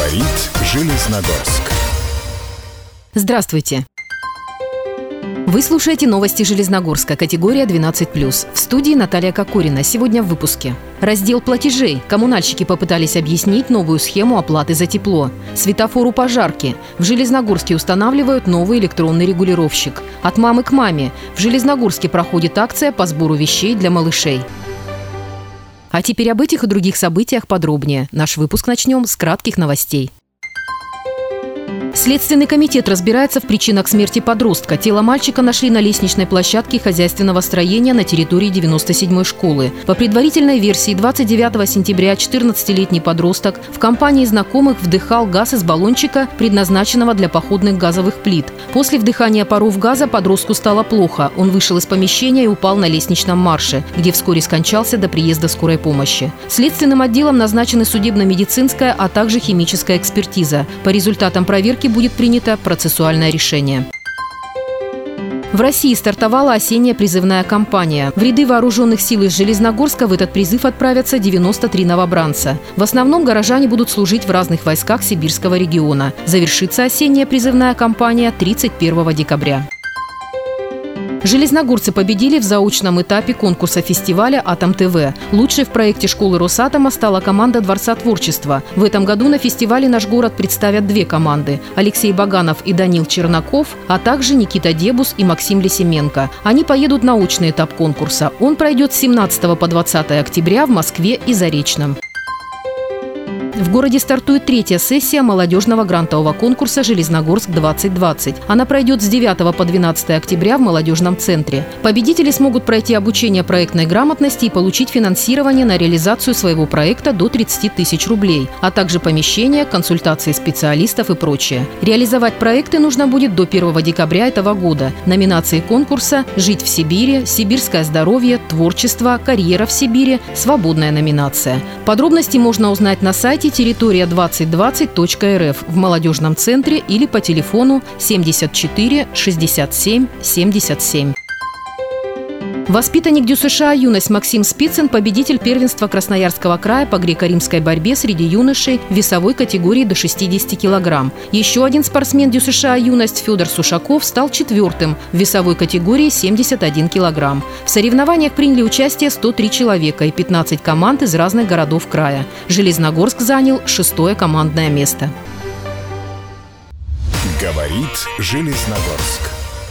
Говорит Железногорск. Здравствуйте! Вы слушаете новости Железногорска, категория 12+. В студии Наталья Кокорина. Сегодня в выпуске. Раздел платежей. Коммунальщики попытались объяснить новую схему оплаты за тепло. Светофор у пожарки. В Железногорске устанавливают новый электронный регулировщик. От мамы к маме. В Железногорске проходит акция по сбору вещей для малышей. А теперь об этих и других событиях подробнее. Наш выпуск начнем с кратких новостей. Следственный комитет разбирается в причинах смерти подростка. Тело мальчика нашли на лестничной площадке хозяйственного строения на территории 97-й школы. По предварительной версии, 29 сентября 14-летний подросток в компании знакомых вдыхал газ из баллончика, предназначенного для походных газовых плит. После вдыхания паров газа подростку стало плохо. Он вышел из помещения и упал на лестничном марше, где вскоре скончался до приезда скорой помощи. Следственным отделом назначены судебно-медицинская, а также химическая экспертиза. По результатам проверки будет принято процессуальное решение. В России стартовала осенняя призывная кампания. В ряды вооруженных сил из Железногорска в этот призыв отправятся 93 новобранца. В основном горожане будут служить в разных войсках Сибирского региона. Завершится осенняя призывная кампания 31 декабря. Железногорцы победили в заочном этапе конкурса фестиваля «Атом-ТВ». Лучшей в проекте школы Росатома стала команда Дворца творчества. В этом году на фестивале наш город представят две команды – Алексей Баганов и Данил Чернаков, а также Никита Дебус и Максим Лисименко. Они поедут на очный этап конкурса. Он пройдет с 17 по 20 октября в Москве и Заречном. В городе стартует третья сессия молодежного грантового конкурса «Железногорск-2020». Она пройдет с 9 по 12 октября в молодежном центре. Победители смогут пройти обучение проектной грамотности и получить финансирование на реализацию своего проекта до 30 тысяч рублей, а также помещение, консультации специалистов и прочее. Реализовать проекты нужно будет до 1 декабря этого года. Номинации конкурса «Жить в Сибири», «Сибирское здоровье», «Творчество», «Карьера в Сибири», «Свободная номинация». Подробности можно узнать на сайте территория2020.рф в молодежном центре или по телефону 74 67 77. Воспитанник ДЮСШ «Юность» Максим Спицын – победитель первенства Красноярского края по греко-римской борьбе среди юношей в весовой категории до 60 килограмм. Еще один спортсмен ДЮСШ «Юность» Федор Сушаков стал четвертым в весовой категории 71 килограмм. В соревнованиях приняли участие 103 человека и 15 команд из разных городов края. Железногорск занял 6-е командное место. Говорит Железногорск.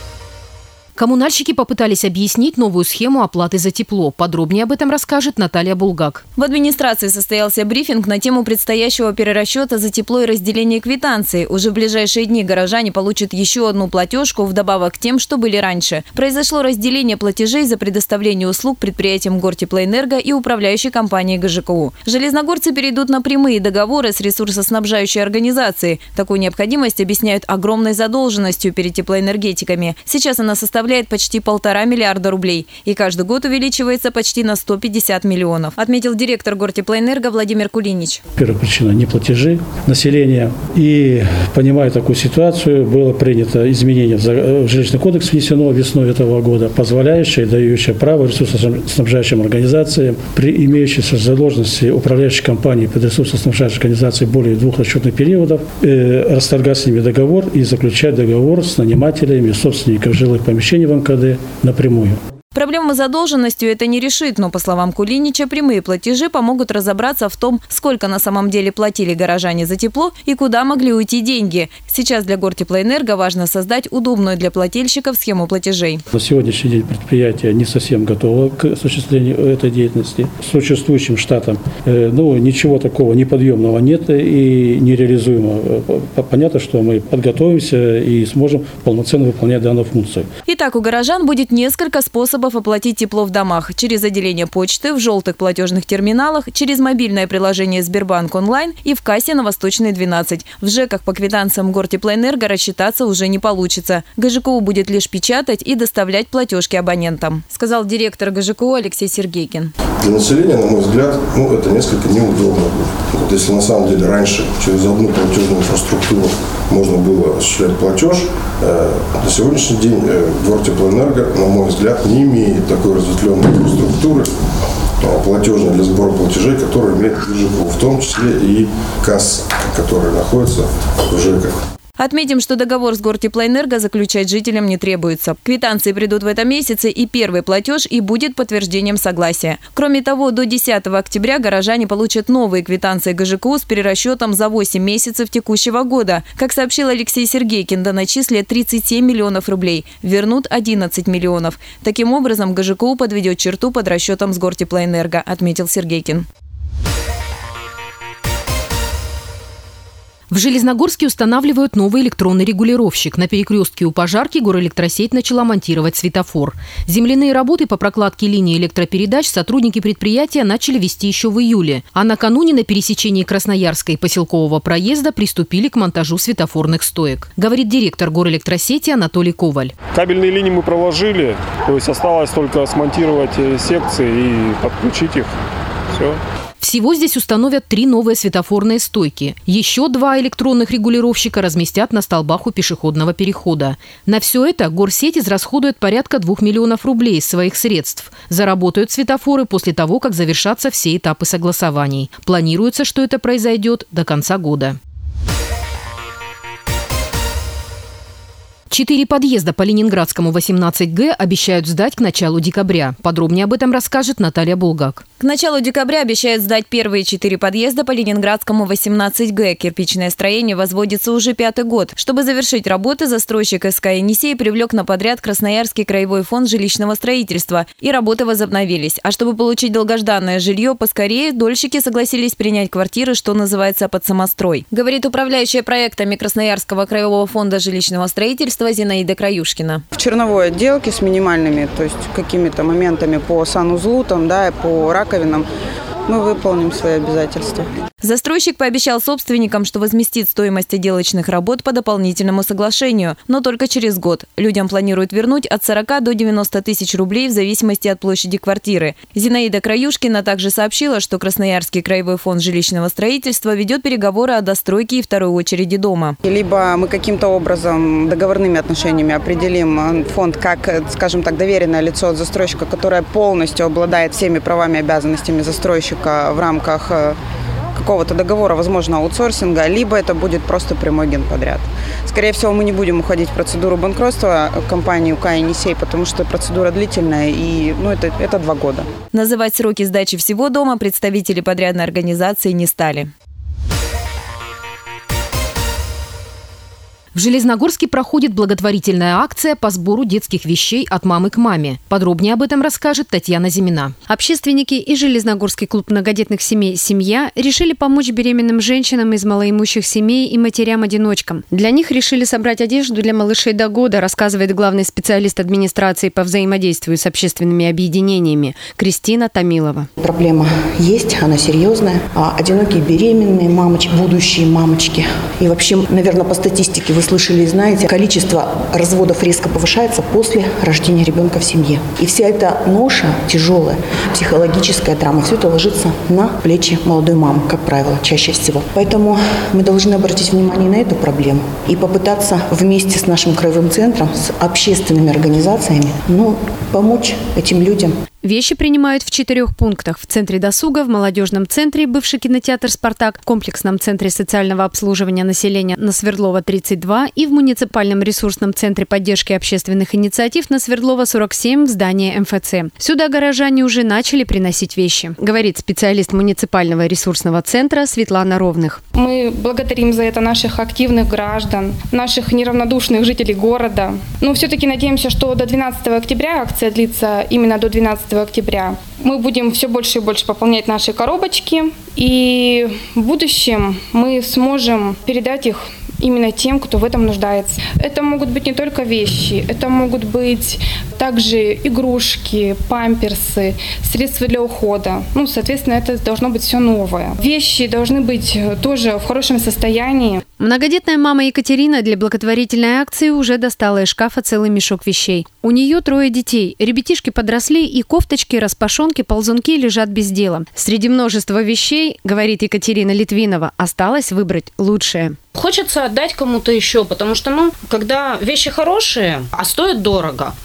Коммунальщики попытались объяснить новую схему оплаты за тепло. Подробнее об этом расскажет Наталья Булгак. В администрации состоялся брифинг на тему предстоящего перерасчета за тепло и разделения квитанций. Уже в ближайшие дни горожане получат еще одну платежку вдобавок к тем, что были раньше. Произошло разделение платежей за предоставление услуг предприятиям Гортеплоэнерго и управляющей компанией ГЖКУ. Железногорцы перейдут на прямые договоры с ресурсоснабжающей организацией. Такую необходимость объясняют огромной задолженностью перед теплоэнергетиками. Сейчас она составляет почти 1,5 миллиарда рублей и каждый год увеличивается почти на 150 миллионов, отметил директор Гортеплоэнерго Владимир Кулинич. Первая причина – неплатежи населения. И, понимая такую ситуацию, было принято изменение в жилищный кодекс, внесено весной этого года, позволяющее, дающее право ресурсоснабжающим организациям при имеющейся задолженности управляющей компании под ресурсоснабжающей организацией более 2 расчетных периодов расторгать с ними договор и заключать договор с нанимателями собственников жилых помещений в МКД напрямую. Проблему с задолженностью это не решит, но, по словам Кулинича, прямые платежи помогут разобраться в том, сколько на самом деле платили горожане за тепло и куда могли уйти деньги. Сейчас для Гортеплоэнерго важно создать удобную для плательщиков схему платежей. На сегодняшний день предприятие не совсем готово к осуществлению этой деятельности. С существующим штатом ничего такого неподъемного нет и нереализуемого. Понятно, что мы подготовимся и сможем полноценно выполнять данную функцию. Итак, у горожан будет несколько способов оплатить тепло в домах: через отделение почты, в желтых платежных терминалах, через мобильное приложение Сбербанк онлайн и в кассе на Восточной 12. В ЖЭКах по квитанциям Гортеплоэнерго рассчитаться уже не получится. ГЖКУ будет лишь печатать и доставлять платежки абонентам, сказал директор ГЖКУ Алексей Сергейкин. Для населения, на мой взгляд, это несколько неудобно будет. Если на самом деле раньше через одну платежную инфраструктуру можно было осуществлять платеж, на сегодняшний день Гортеплоэнерго, на мой взгляд, не имеет такой разветвленной инфраструктуры, платежная для сбора платежей, которые имеет ЖКУ, в том числе и кассы, которые находятся в ЖЭКах. Отметим, что договор с Гортеплоэнерго заключать жителям не требуется. Квитанции придут в этом месяце, и первый платеж и будет подтверждением согласия. Кроме того, до 10 октября горожане получат новые квитанции ГЖКУ с перерасчетом за 8 месяцев текущего года. Как сообщил Алексей Сергейкин, доначислят 37 миллионов рублей, вернут 11 миллионов. Таким образом, ГЖКУ подведет черту под расчетом с Гортеплоэнерго, отметил Сергейкин. В Железногорске устанавливают новый электронный регулировщик. На перекрестке у Пожарки Горэлектросеть начала монтировать светофор. Земляные работы по прокладке линии электропередач сотрудники предприятия начали вести еще в июле. А накануне на пересечении Красноярска и Поселкового проезда приступили к монтажу светофорных стоек. Говорит директор Горэлектросети Анатолий Коваль. Кабельные линии мы проложили, то есть осталось только смонтировать секции и подключить их. Все. Всего здесь установят 3 новые светофорные стойки. Еще 2 электронных регулировщика разместят на столбах у пешеходного перехода. На все это Горсеть израсходует порядка 2 миллионов рублей из своих средств. Заработают светофоры после того, как завершатся все этапы согласований. Планируется, что это произойдет до конца года. 4 подъезда по Ленинградскому 18Г обещают сдать к началу декабря. Подробнее об этом расскажет Наталья Булгак. К началу декабря обещают сдать первые 4 подъезда по Ленинградскому 18Г. Кирпичное строение возводится уже 5-й год. Чтобы завершить работы, застройщик СК «Енисей» привлек на подряд Красноярский краевой фонд жилищного строительства. И работы возобновились. А чтобы получить долгожданное жилье поскорее, дольщики согласились принять квартиры, что называется, под самострой. Говорит управляющая проектами Красноярского краевого фонда жилищного строительства Зинаида Краюшкина. В черновой отделке с минимальными, то есть какими-то моментами по санузлу, по раковинам мы выполним свои обязательства. Застройщик пообещал собственникам, что возместит стоимость отделочных работ по дополнительному соглашению, но только через год. Людям планируют вернуть от 40 до 90 тысяч рублей в зависимости от площади квартиры. Зинаида Краюшкина также сообщила, что Красноярский краевой фонд жилищного строительства ведет переговоры о достройке и второй очереди дома. Либо мы каким-то образом договорными отношениями определим фонд как, скажем так, доверенное лицо от застройщика, которое полностью обладает всеми правами и обязанностями застройщика в рамках какого-то договора, возможно, аутсорсинга, либо это будет просто прямой генподряд. Скорее всего, мы не будем уходить в процедуру банкротства компании УК «Енисей», потому что процедура длительная, и это 2 года. Называть сроки сдачи всего дома представители подрядной организации не стали. В Железногорске проходит благотворительная акция по сбору детских вещей от мамы к маме. Подробнее об этом расскажет Татьяна Зимина. Общественники и Железногорский клуб многодетных семей «Семья» решили помочь беременным женщинам из малоимущих семей и матерям-одиночкам. Для них решили собрать одежду для малышей до года, рассказывает главный специалист администрации по взаимодействию с общественными объединениями Кристина Томилова. Проблема есть, она серьезная. Одинокие беременные мамочки, будущие мамочки. И вообще, наверное, по статистике вы слышали и знаете, количество разводов резко повышается после рождения ребенка в семье. И вся эта ноша тяжелая, психологическая драма, все это ложится на плечи молодой мамы, как правило, чаще всего. Поэтому мы должны обратить внимание на эту проблему и попытаться вместе с нашим краевым центром, с общественными организациями, помочь этим людям. Вещи принимают в 4 пунктах. В центре досуга, в молодежном центре, бывший кинотеатр «Спартак», в комплексном центре социального обслуживания населения на Свердлова 32 и в муниципальном ресурсном центре поддержки общественных инициатив на Свердлова 47 в здании МФЦ. Сюда горожане уже начали приносить вещи, говорит специалист муниципального ресурсного центра Светлана Ровных. Мы благодарим за это наших активных граждан, наших неравнодушных жителей города. Но все-таки надеемся, что до 12 октября акция длится именно до 12 октября. Мы будем все больше и больше пополнять наши коробочки, и в будущем мы сможем передать их именно тем, кто в этом нуждается. Это могут быть не только вещи, это могут быть также игрушки, памперсы, средства для ухода. Соответственно, это должно быть все новое. Вещи должны быть тоже в хорошем состоянии. Многодетная мама Екатерина для благотворительной акции уже достала из шкафа целый мешок вещей. У нее 3 детей. Ребятишки подросли, и кофточки, распашонки, ползунки лежат без дела. Среди множества вещей, говорит Екатерина Литвинова, осталось выбрать лучшее. Хочется отдать кому-то еще, потому что, когда вещи хорошие, а стоят дорого, малышу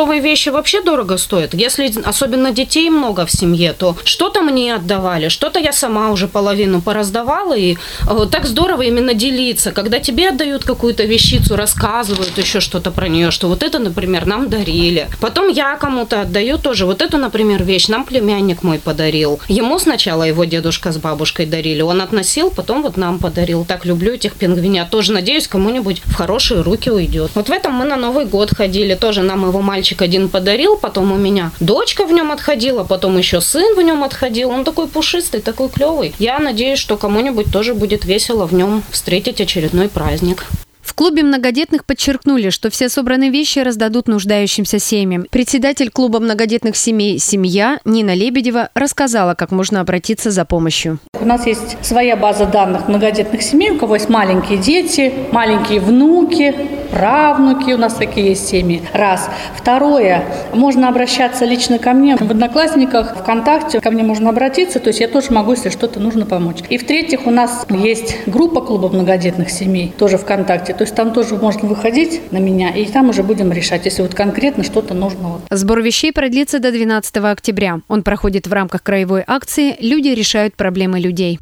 новые вещи вообще дорого стоят. Если особенно детей много в семье, то что-то мне отдавали, что-то я сама уже половину пораздавала. И так здорово именно делиться. Когда тебе отдают какую-то вещицу, рассказывают еще что-то про нее, что вот это, например, нам дарили. Потом я кому-то отдаю тоже. Вот эту, например, вещь нам племянник мой подарил. Ему сначала его дедушка с бабушкой дарили. Он относил, потом вот нам подарил. Так люблю этих пингвинят. Тоже надеюсь, кому-нибудь в хорошие руки уйдет. Вот в этом мы на Новый год ходили. Тоже нам его мальчик один подарил. Потом у меня дочка в нем отходила. Потом еще сын в нем отходил. Он такой пушистый, такой клевый. Я надеюсь, что кому-нибудь тоже будет весело в нем встретить очередной праздник. В клубе многодетных подчеркнули, что все собранные вещи раздадут нуждающимся семьям. Председатель клуба многодетных семей «Семья» Нина Лебедева рассказала, как можно обратиться за помощью. У нас есть своя база данных многодетных семей, у кого есть маленькие дети, маленькие внуки, правнуки, у нас такие есть семьи. Раз. Второе, можно обращаться лично ко мне в Одноклассниках, ВКонтакте, ко мне можно обратиться, то есть я тоже могу, если что-то нужно, помочь. И в-третьих, у нас есть группа клуба многодетных семей, тоже ВКонтакте, то есть там тоже можно выходить на меня, и там уже будем решать, если вот конкретно что-то нужно. Сбор вещей продлится до 12 октября. Он проходит в рамках краевой акции «Люди решают проблемы людей».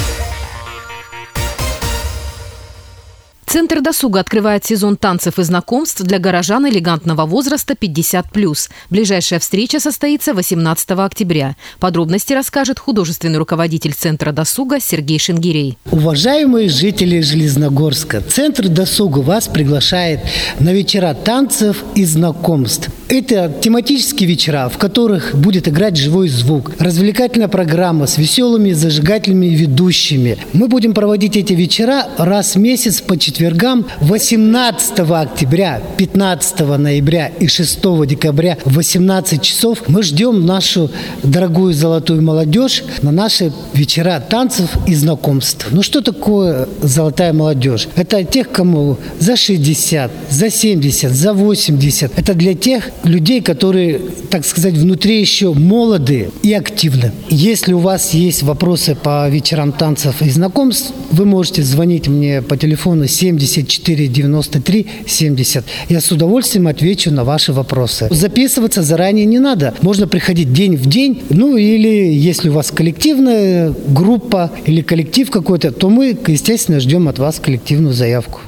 Центр досуга открывает сезон танцев и знакомств для горожан элегантного возраста 50+. Ближайшая встреча состоится 18 октября. Подробности расскажет художественный руководитель Центра досуга Сергей Шенгирей. Уважаемые жители Железногорска, Центр досуга вас приглашает на вечера танцев и знакомств. Это тематические вечера, в которых будет играть живой звук, развлекательная программа с веселыми зажигательными ведущими. Мы будем проводить эти вечера раз в месяц по четвергам 18 октября, 15 ноября и 6 декабря в 18 часов. Мы ждем нашу дорогую золотую молодежь на наши вечера танцев и знакомств. Ну что такое золотая молодежь? Это тех, кому за 60, за 70, за 80. Это для тех людей, которые, так сказать, внутри еще молоды и активны. Если у вас есть вопросы по вечерам танцев и знакомств, вы можете звонить мне по телефону 74 93 70. Я с удовольствием отвечу на ваши вопросы. Записываться заранее не надо. Можно приходить день в день. Ну или если у вас коллективная группа или коллектив какой-то, то мы, естественно, ждем от вас коллективную заявку.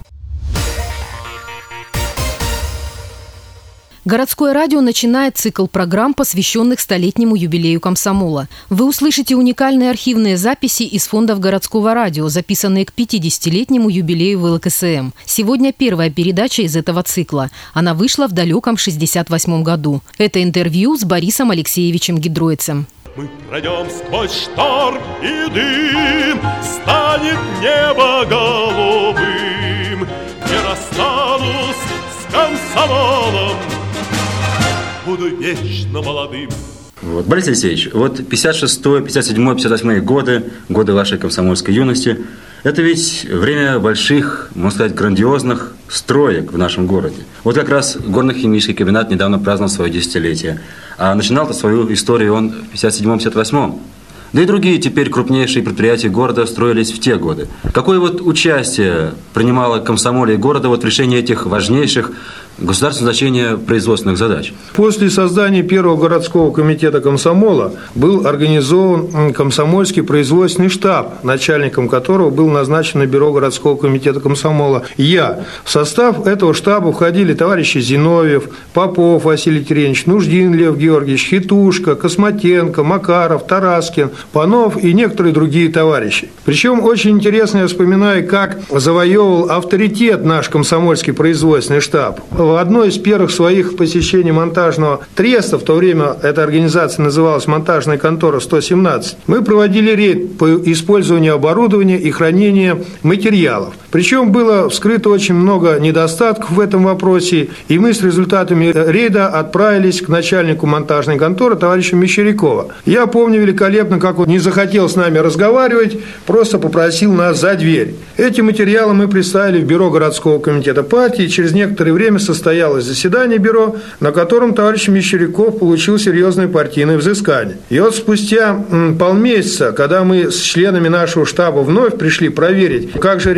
Городское радио начинает цикл программ, посвященных столетнему юбилею комсомола. Вы услышите уникальные архивные записи из фондов городского радио, записанные к 50-летнему юбилею ВЛКСМ. Сегодня первая передача из этого цикла. Она вышла в далеком 1968 году. Это интервью с Борисом Алексеевичем Гидроицем. Мы пройдем сквозь шторм и дым, станет небо голубым. Не расстанусь с комсомолом, буду вечно молодым. Вот, Борис Алексеевич, вот 56-й, 57-й, 58-й годы вашей комсомольской юности, это ведь время больших, можно сказать, грандиозных строек в нашем городе. Вот как раз горно-химический комбинат недавно праздновал свое десятилетие. А начинал-то свою историю он в 57-58. Да и другие теперь крупнейшие предприятия города строились в те годы. Какое вот участие принимало комсомолье города вот в решении этих важнейших государственного значения производственных задач? После создания первого городского комитета комсомола был организован комсомольский производственный штаб, начальником которого был назначен на бюро городского комитета комсомола я. В состав этого штаба входили товарищи Зиновьев, Попов Василий Терентьевич, Нуждин Лев Георгиевич, Хитушка, Космотенко, Макаров, Тараскин, Панов и некоторые другие товарищи. Причем очень интересно я вспоминаю, как завоевывал авторитет наш комсомольский производственный штаб. В одной из первых своих посещений монтажного треста, в то время эта организация называлась «Монтажная контора 117», мы проводили рейд по использованию оборудования и хранению материалов. Причем было вскрыто очень много недостатков в этом вопросе, и мы с результатами рейда отправились к начальнику монтажной конторы товарищу Мещерякову. Я помню великолепно, как он не захотел с нами разговаривать, просто попросил нас за дверь. Эти материалы мы представили в бюро городского комитета партии, и через некоторое время состоялось заседание бюро, на котором товарищ Мещеряков получил серьезное партийное взыскание. И вот спустя полмесяца, когда мы с членами нашего штаба вновь пришли проверить, как же реагировали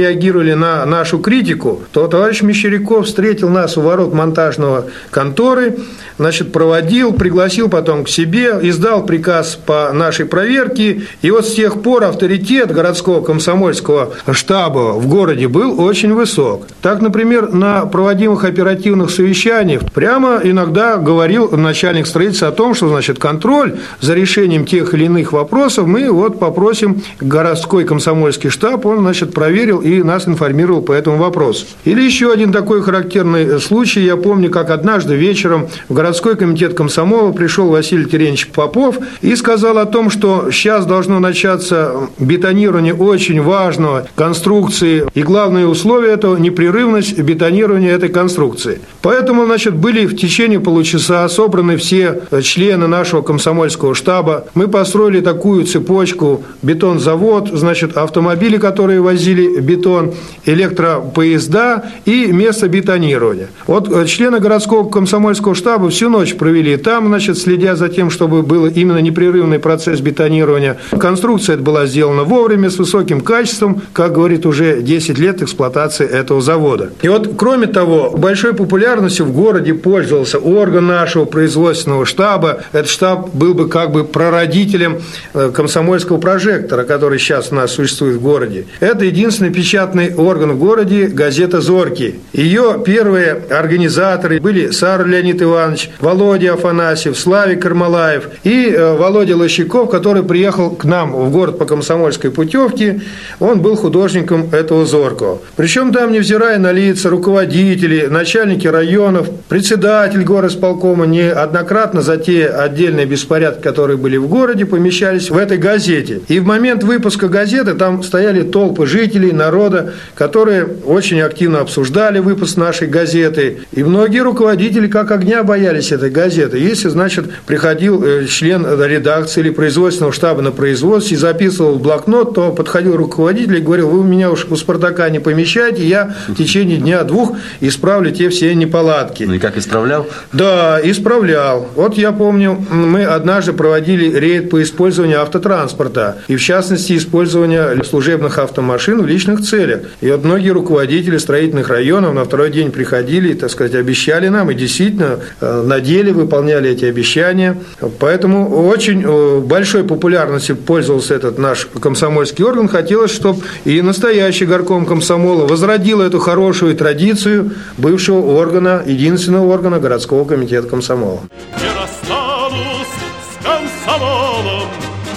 реагировали на нашу критику, то товарищ Мещеряков встретил нас у ворот монтажного конторы, проводил, пригласил потом к себе, издал приказ по нашей проверке. И вот с тех пор авторитет городского комсомольского штаба в городе был очень высок. Так, например, на проводимых оперативных совещаниях прямо иногда говорил начальник строительства о том, что, контроль за решением тех или иных вопросов мы попросим городской комсомольский штаб, он, проверил и нас информировал по этому вопросу. Или еще один такой характерный случай. Я помню, как однажды вечером в городской комитет комсомола пришел Василий Терентьевич Попов и сказал о том, что сейчас должно начаться бетонирование очень важного конструкции, и главное условие этого – непрерывность бетонирования этой конструкции. Поэтому, были в течение получаса собраны все члены нашего комсомольского штаба. Мы построили такую цепочку: бетонзавод, автомобили, которые возили бетон, электропоезда и место бетонирования. Члены городского комсомольского штаба всю ночь провели там, следя за тем, чтобы был именно непрерывный процесс бетонирования. Конструкция эта была сделана вовремя, с высоким качеством, как говорит уже 10 лет эксплуатации этого завода. И кроме того, большой популярностью в городе пользовался орган нашего производственного штаба. Этот штаб был бы прародителем комсомольского прожектора, который сейчас у нас существует в городе. Это единственный печатный орган в городе, газета «Зоркий». Ее первые организаторы были Сар Леонид Иванович, Володя Афанасьев, Славик Кармалаев и Володя Лощаков, который приехал к нам в город по комсомольской путевке. Он был художником этого «Зоркого». Причем там, невзирая на лица руководителей, начальники районов, председатель горосполкома, неоднократно за те отдельные беспорядки, которые были в городе, помещались в этой газете. И в момент выпуска газеты там стояли толпы жителей, народа, которые очень активно обсуждали выпуск нашей газеты. И многие руководители как огня боялись этой газеты. Если, приходил член редакции или производственного штаба на производстве и записывал в блокнот, то подходил руководитель и говорил: вы меня уж у «Спартака» не помещайте, я в течение дня-двух исправлю те все неполадки. Ну и как исправлял? Да, исправлял. Я помню, мы однажды проводили рейд по использованию автотранспорта, и в частности использования служебных автомашин в личных целях. И многие руководители строительных районов на второй день приходили и, обещали нам, и действительно на деле выполняли эти обещания. Поэтому очень большой популярностью пользовался этот наш комсомольский орган. Хотелось, чтобы и настоящий горком комсомола возродил эту хорошую традицию бывшего органа, единственного органа городского комитета комсомола. Не расстанусь с комсомолом,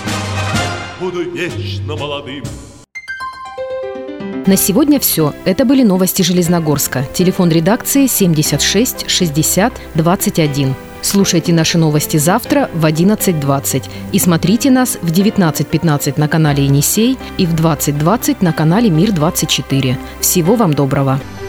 буду вечно молодым. На сегодня все. Это были новости Железногорска. Телефон редакции 76 60 21. Слушайте наши новости завтра в 11:20 и смотрите нас в 19:15 на канале «Енисей» и в 20:20 на канале «Мир-24». Всего вам доброго!